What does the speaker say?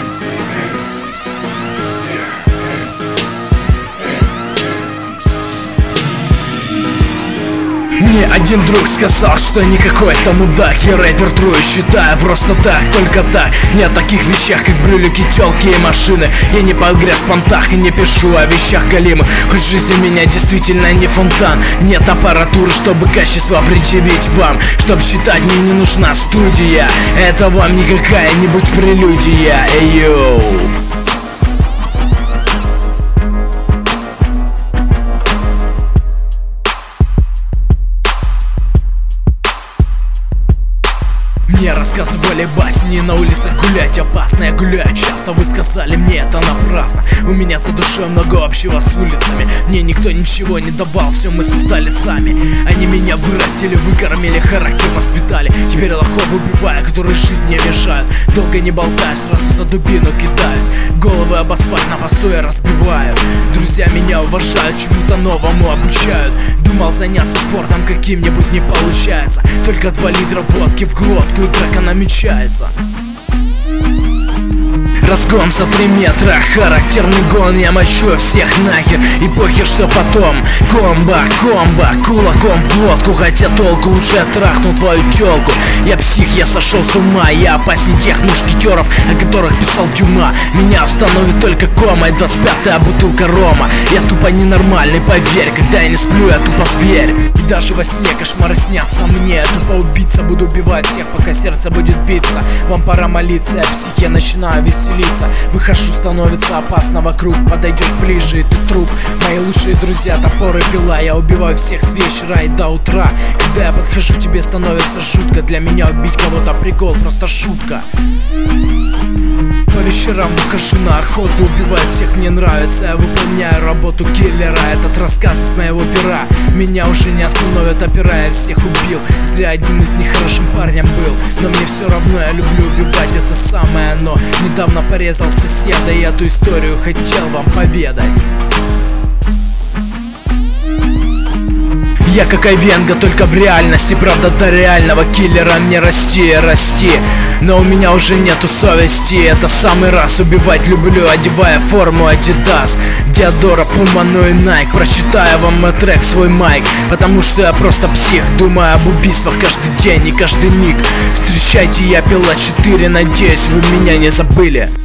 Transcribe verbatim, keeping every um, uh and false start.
Мне один друг сказал, что никакой там мудак. Я рэпер трую, считаю просто так, только так. Не о таких вещах, как брюлики, тёлки и машины. Я не погряз в понтах и не пишу о вещах галимых. Хоть жизнь у меня действительно не фонтан. Нет аппаратуры, чтобы качество предъявить вам. Чтоб читать, мне не нужна студия. Это вам не какая-нибудь прелюдия. Эй, йоу. Мне рассказывали басни, на улицах гулять опасно. Я гуляю часто, вы сказали мне это напрасно. У меня за душой много общего с улицами. Мне никто ничего не давал, все мы создали сами. Они меня вырастили, выкормили, характер воспитали. Теперь лохов убиваю, которые жить мне мешают. Долго не болтаю, сразу за дубину кидаюсь. Головы об асфальт на посту я разбиваю. Друзья меня уважают, чему-то новому обучают. Думал заняться спортом каким-нибудь, не получается. Только два литра водки в глотку и драка намечается. Разгон за три метра, характерный гон, я мочу всех нахер. И похер, что потом. Комбо, комбо, кулаком в глотку. Хотя толку, лучше я трахну твою тёлку. Я псих, я сошел с ума. Я опаснее тех мушкетеров, о которых писал Дюма. Меня остановит только кома и двадцать пятая бутылка рома. Я тупо ненормальный, поверь. Когда я не сплю, я тупо зверь. И даже во сне кошмары снятся мне. Я тупо убийца, буду убивать всех, пока сердце будет биться. Вам пора молиться, я псих, я начинаю веселиться. Выхожу, становится опасно вокруг. Подойдешь ближе, и ты труп. Мои лучшие друзья, топоры, пила. Я убиваю всех с вечера и до утра. Когда я подхожу, тебе становится жутко. Для меня убить кого-то прикол, просто шутка. По вечерам выхожу на охоту, убиваю всех, мне нравится. Я выполняю работу киллера, этот рассказ из моего пера. Меня уже не остановят опера, я всех убил. Зря один из них хорошим парнем был. Но мне все равно, я люблю убивать, это самое оно. Недавно порезал соседа, и эту историю хотел вам поведать. Я как Айвенго, только в реальности. Правда, до реального киллера мне расти, расти. Но у меня уже нету совести. Это самый раз убивать люблю, одевая форму Adidas, Диодора, Puma, ну и Nike. Прочитаю вам мой трек, свой майк. Потому что я просто псих, думаю об убийствах каждый день и каждый миг. Встречайте, я Пила четыре, надеюсь, вы меня не забыли.